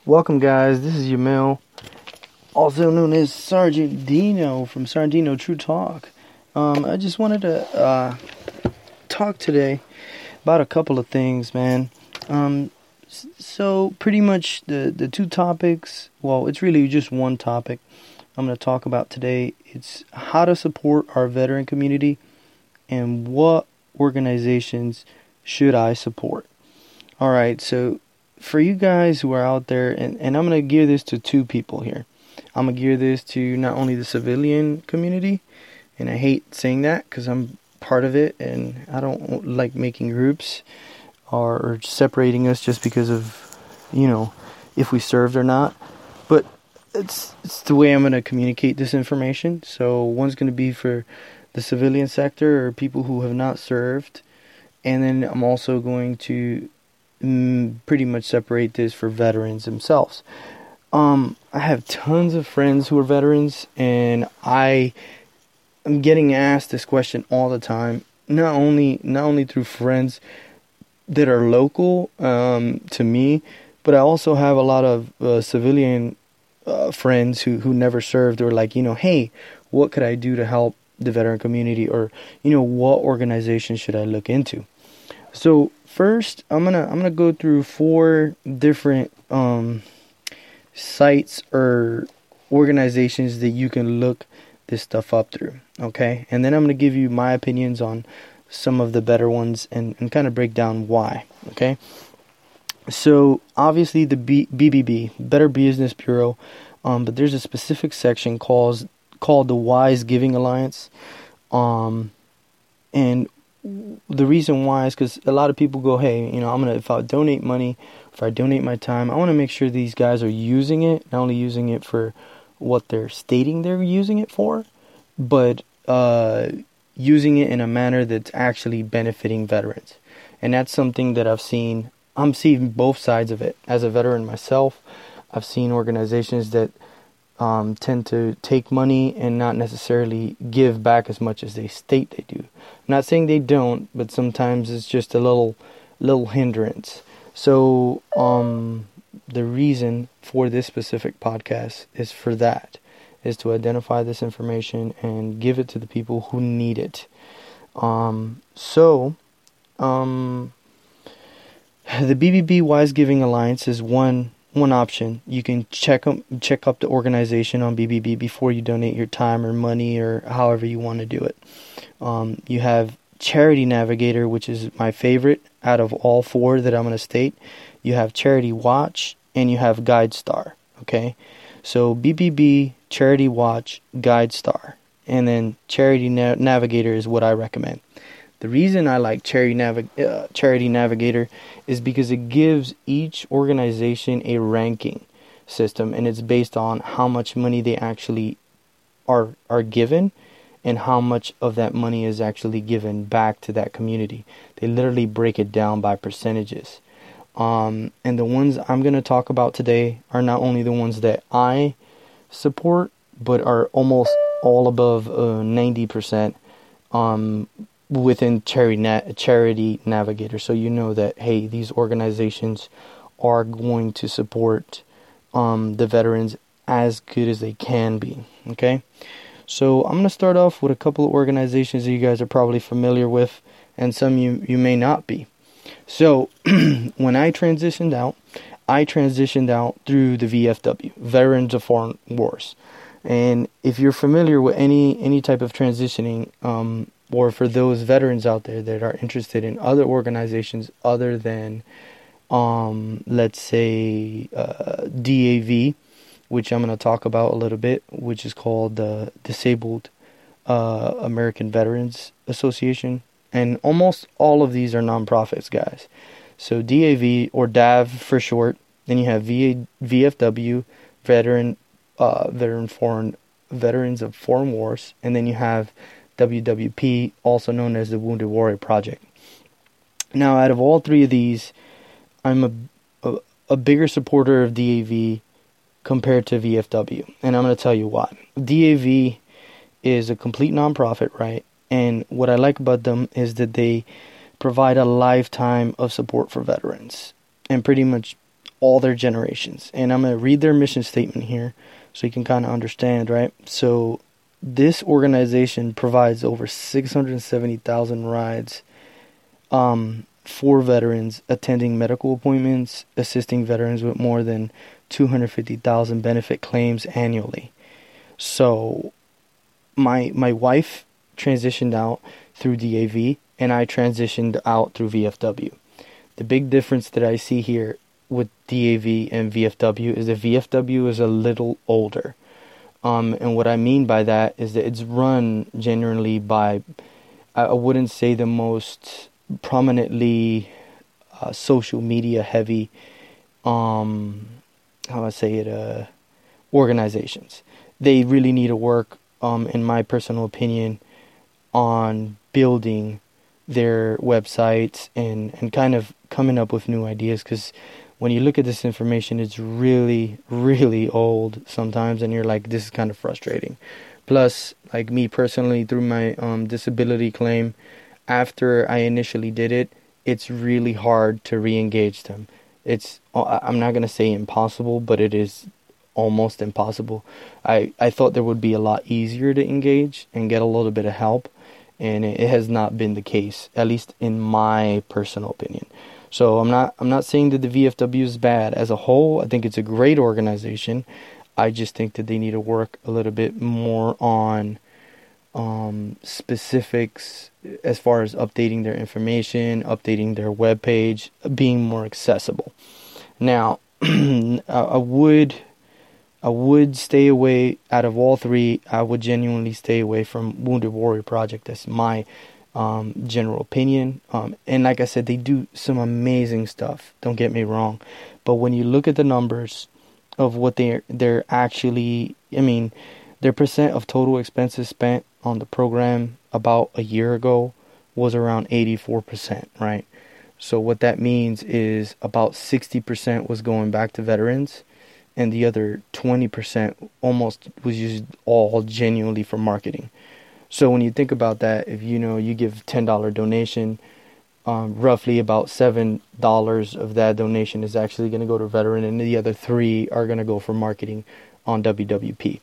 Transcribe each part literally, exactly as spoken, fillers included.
Welcome, guys. This is Yamil, also known as Sergeant Dino from Sergeant Dino True Talk. Um, I just wanted to uh, talk today about a couple of things, man. Um, so pretty much the, the two topics, well, it's really just one topic I'm going to talk about today. It's how to support our veteran community and what organizations should I support. All right, so for you guys who are out there, and, and I'm going to gear this to two people here. I'm going to gear this to not only the civilian community, and I hate saying that because I'm part of it, and I don't like making groups or, or separating us just because of, you know, if we served or not. But it's, it's the way I'm going to communicate this information. So one's going to be for the civilian sector or people who have not served. And then I'm also going to mm, pretty much separate this for veterans themselves. Um, I have tons of friends who are veterans, and I am getting asked this question all the time. Not only not only through friends that are local um, to me, but I also have a lot of uh, civilian uh, friends who, who never served, or like, you know, hey, what could I do to help the veteran community, or, you know, what organization should I look into? So first, I'm gonna I'm gonna go through four different um, sites or organizations that you can look this stuff up through. Okay, and then I'm gonna give you my opinions on some of the better ones and, and kind of break down why. Okay, so obviously the B- BBB, Better Business Bureau, um, but there's a specific section called called the Wise Giving Alliance, um, and the reason why is because a lot of people go, hey, you know, I'm gonna if I donate money, if I donate my time, I want to make sure these guys are using it, not only using it for what they're stating they're using it for, but uh, using it in a manner that's actually benefiting veterans. And that's something that I've seen. I'm seeing both sides of it. As a veteran myself, I've seen organizations that Um, tend to take money and not necessarily give back as much as they state they do. I'm not saying they don't, but sometimes it's just a little little hindrance. So um, the reason for this specific podcast is for that, is to identify this information and give it to the people who need it. Um, so um, the B B B Wise Giving Alliance is one One option. You can check up, check up the organization on B B B before you donate your time or money or however you want to do it. Um, you have Charity Navigator, which is my favorite out of all four that I'm going to state. You have Charity Watch, and you have GuideStar. Okay, so B B B, Charity Watch, GuideStar, and then Charity Na- Navigator is what I recommend. The reason I like Charity, Navi- uh, Charity Navigator is because it gives each organization a ranking system, and it's based on how much money they actually are are given and how much of that money is actually given back to that community. They literally break it down by percentages. Um, and the ones I'm going to talk about today are not only the ones that I support, but are almost all above uh, ninety percent um within Charity, Na- Charity Navigator. So you know that, hey, these organizations are going to support um, the veterans as good as they can be. Okay, so I'm going to start off with a couple of organizations that you guys are probably familiar with, and some you, you may not be. So when I transitioned out, I transitioned out through the V F W, Veterans of Foreign Wars. And if you're familiar with any, any type of transitioning, um, or for those veterans out there that are interested in other organizations other than, um, let's say, uh, D A V, which I'm going to talk about a little bit, which is called the Disabled uh, American Veterans Association. And almost all of these are nonprofits, guys. So D A V, or D A V for short. Then you have V A, V F W, Veteran, uh, Veteran Foreign, Veterans of Foreign Wars. And then you have W W P, also known as the Wounded Warrior Project. Now, out of all three of these, I'm a, a, a bigger supporter of D A V compared to V F W. And I'm going to tell you why. D A V is a complete nonprofit, right? And what I like about them is that they provide a lifetime of support for veterans. And pretty much all their generations. And I'm going to read their mission statement here so you can kind of understand, right? So this organization provides over six hundred seventy thousand rides um, for veterans attending medical appointments, assisting veterans with more than two hundred fifty thousand benefit claims annually. So my my wife transitioned out through D A V, and I transitioned out through V F W. The big difference that I see here with D A V and V F W is that V F W is a little older. Um, and what I mean by that is that it's run generally by, I wouldn't say the most prominently uh, social media heavy, um, how do I say it, uh, organizations. They really need to work, um, in my personal opinion, on building their websites and, and kind of coming up with new ideas, because when you look at this information, it's really, really old sometimes, and you're like, this is kind of frustrating. Plus, like me personally, through my um, disability claim, after I initially did it, it's really hard to re-engage them. It's, I'm not going to say impossible, but it is almost impossible. I, I thought there would be a lot easier to engage and get a little bit of help, and it has not been the case, at least in my personal opinion. So I'm not I'm not saying that the V F W is bad as a whole. I think it's a great organization. I just think that they need to work a little bit more on um, specifics as far as updating their information, updating their webpage, being more accessible. Now, I would I would stay away out of all three. I would genuinely stay away from Wounded Warrior Project. That's my Um, general opinion. Um, and like I said, they do some amazing stuff. Don't get me wrong. But when you look at the numbers of what they're, they're actually, I mean, their percent of total expenses spent on the program about a year ago was around eighty-four percent, right? So what that means is about sixty percent was going back to veterans, and the other twenty percent almost was used all genuinely for marketing. So when you think about that, if you know you give ten dollars donation, um, roughly about seven dollars of that donation is actually going to go to veteran, and the other three are going to go for marketing on W W P.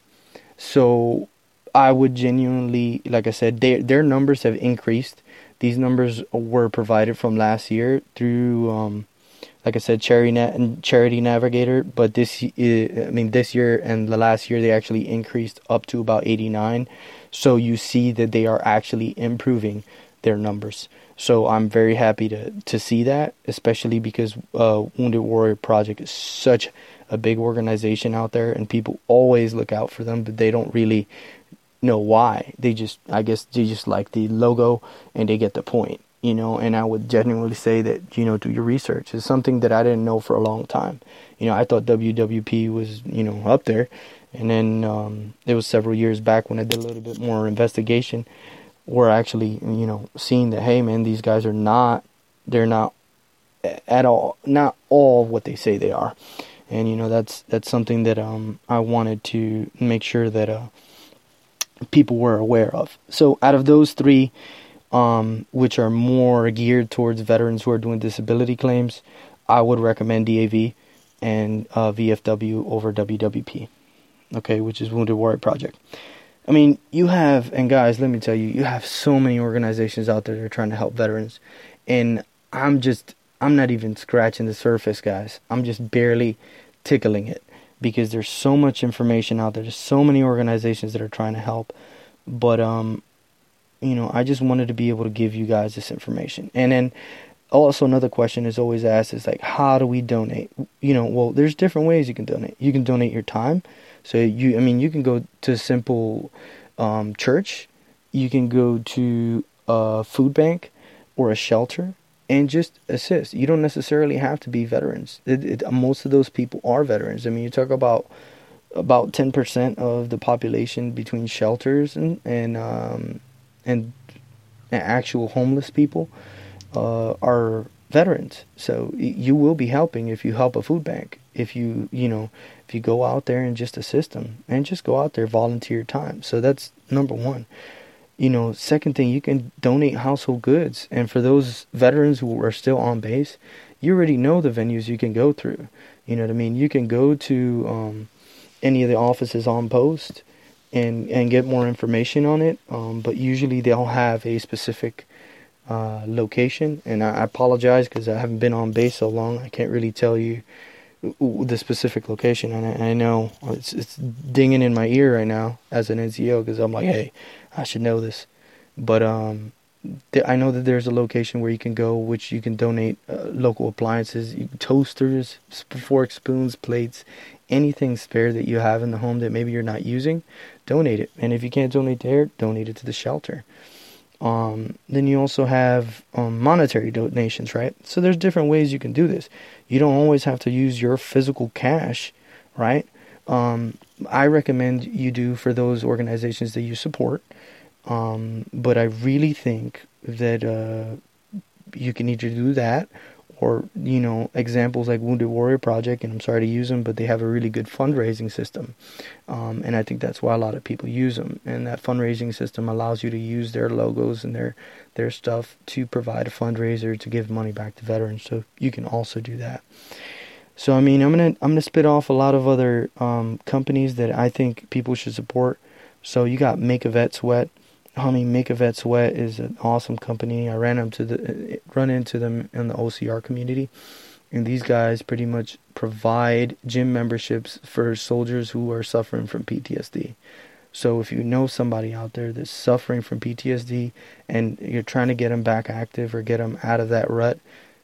So I would genuinely, like I said, their their numbers have increased. These numbers were provided from last year through, um, like I said, Charity Na- Charity Navigator. But this, I mean, this year and the last year, they actually increased up to about eighty-nine. So you see that they are actually improving their numbers. So I'm very happy to, to see that, especially because uh, Wounded Warrior Project is such a big organization out there, and people always look out for them, but they don't really know why. They just, I guess, they just like the logo and they get the point, you know. And I would genuinely say that, you know, do your research. It's something that I didn't know for a long time. You know, I thought W W P was, you know, up there. And then um, it was several years back when I did a little bit more investigation, where I actually, you know, seeing that, hey, man, these guys are not, they're not at all, not all what they say they are. And, you know, that's that's something that um, I wanted to make sure that uh, people were aware of. So out of those three, um, which are more geared towards veterans who are doing disability claims, I would recommend D A V and uh, V F W over W W P. Okay, which is Wounded Warrior Project. I mean, you have, and guys, let me tell you, you have so many organizations out there that are trying to help veterans. And I'm just, I'm not even scratching the surface, guys. I'm just barely tickling it, because there's so much information out there. There's so many organizations that are trying to help. But, um, you know, I just wanted to be able to give you guys this information. And then also another question is always asked is like, how do we donate? You know, well, there's different ways you can donate. You can donate your time. So you, I mean, you can go to a simple um, church. You can go to a food bank or a shelter and just assist. You don't necessarily have to be veterans. It, it, most of those people are veterans. I mean, you talk about about ten percent of the population between shelters and and um, and, and actual homeless people uh, are veterans. So you will be helping if you help a food bank. If you, you know, if you go out there and just assist them, and just go out there, volunteer your time. So that's number one. You know, second thing, you can donate household goods. And for those veterans who are still on base, you already know the venues you can go through. You know what I mean? You can go to um, any of the offices on post and and get more information on it. Um, but usually they'll have a specific uh, location. And I, I apologize because I haven't been on base so long. I can't really tell you the specific location. And I, I know it's it's dinging in my ear right now as an N C O because I'm like, hey, I should know this. But um, th- I know that there's a location where you can go, which you can donate uh, local appliances, you, toasters, forks, spoons, plates, anything spare that you have in the home that maybe you're not using, donate it. And if you can't donate there, donate it to the shelter. Um, then you also have um, monetary donations, right? So there's different ways you can do this. You don't always have to use your physical cash, right? Um, I recommend you do for those organizations that you support. Um, but I really think that uh, you can either do that or, you know, examples like Wounded Warrior Project, and I'm sorry to use them, but they have a really good fundraising system. Um, and I think that's why a lot of people use them. And that fundraising system allows you to use their logos and their, their stuff to provide a fundraiser to give money back to veterans. So you can also do that. So, I mean, I'm going to I'm gonna spit off a lot of other um, companies that I think people should support. So you got Make a Vet Sweat. I mean, Make a Vet Sweat is an awesome company. I ran into the run into them in the O C R community, and these guys pretty much provide gym memberships for soldiers who are suffering from P T S D. So if you know somebody out there that's suffering from P T S D and you're trying to get them back active or get them out of that rut,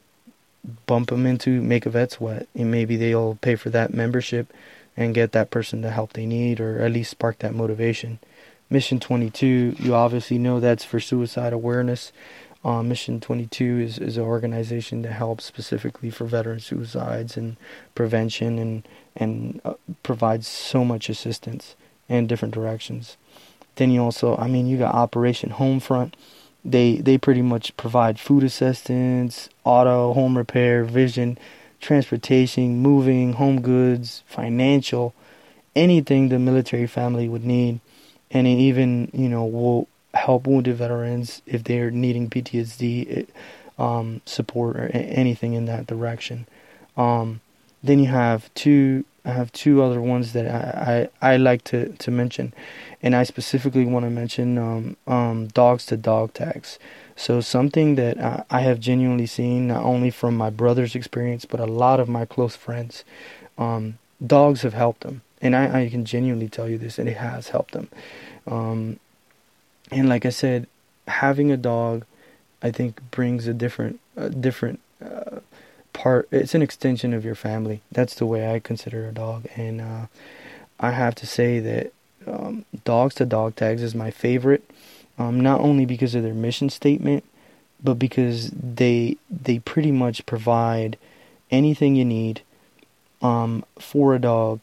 bump them into Make a Vet Sweat, and maybe they'll pay for that membership and get that person the help they need, or at least spark that motivation. Mission twenty-two, you obviously know that's for suicide awareness. Uh, Mission twenty-two is, is an organization that helps specifically for veteran suicides and prevention, and and uh, provides so much assistance in different directions. Then you also, I mean, you got Operation Homefront. They they pretty much provide food assistance, auto, home repair, vision, transportation, moving, home goods, financial, anything the military family would need. And it even, you know, will help wounded veterans if they're needing P T S D um, support or anything in that direction. Um, then you have two, I have two other ones that I, I, I like to, to mention. And I specifically want to mention um, um, dogs to dog tags. So something that I, I have genuinely seen, not only from my brother's experience, but a lot of my close friends, um, dogs have helped them. And I, I can genuinely tell you this, and it has helped them. Um, and like I said, having a dog, I think, brings a different, a different uh, part. It's an extension of your family. That's the way I consider a dog. And uh, I have to say that um, dogs to dog tags is my favorite. Um, not only because of their mission statement, but because they they pretty much provide anything you need um, for a dog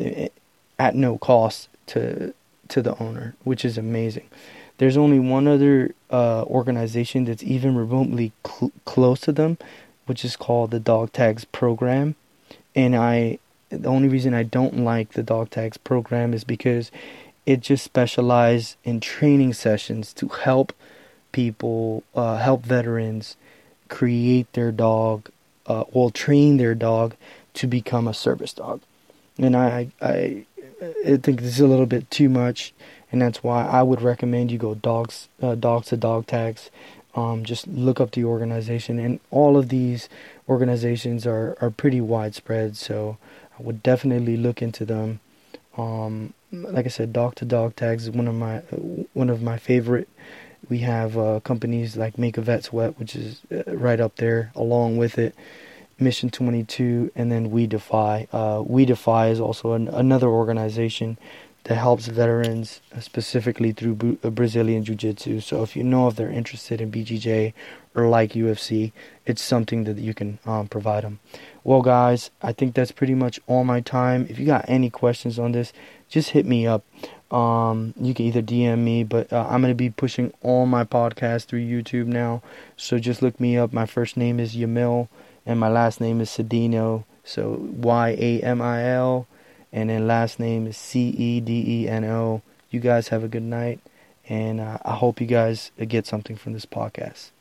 at no cost to to the owner, which is amazing. There's only one other uh, organization that's even remotely cl- close to them, which is called the Dog Tags Program. And I, the only reason I don't like the Dog Tags Program is because it just specializes in training sessions to help people, uh, help veterans create their dog, uh, well, train their dog to become a service dog. And I, I, I think this is a little bit too much, and that's why I would recommend you go dogs, uh, dogs to dog tags. Um, just look up the organization, and all of these organizations are, are pretty widespread. So I would definitely look into them. Um, like I said, dog to dog tags is one of my one of my favorite. We have uh, companies like Make a Vet Sweat, which is right up there, along with it. Mission twenty-two, and then We Defy. Uh, We Defy is also an, another organization that helps veterans, uh, specifically through Bu- uh, Brazilian Jiu-Jitsu. So if you know if they're interested in B J J or like U F C, it's something that you can um, provide them. Well, guys, I think that's pretty much all my time. If you got any questions on this, just hit me up. Um, you can either D M me, but uh, I'm going to be pushing all my podcasts through YouTube now. So just look me up. My first name is Yamil, and my last name is Cedeno, so Y A M I L, and then last name is C E D E N O. You guys have a good night, and uh, I hope you guys get something from this podcast.